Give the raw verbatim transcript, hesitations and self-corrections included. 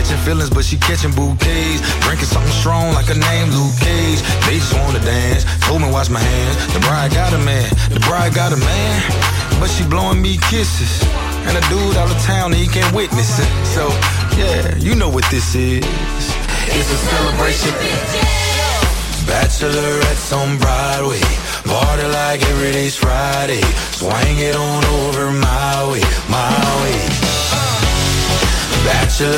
catching feelings, but she catching bouquets. Drinking something strong like her name Luke Cage. They just wanna dance, told me wash my hands. The bride got a man, the bride got a man, but she blowing me kisses. And a dude out of town, he can't witness it. So, yeah, you know what this is. It's a celebration. Bachelorette's on Broadway. Party like every day's Friday. Swing it on over my way, my way. Bachelor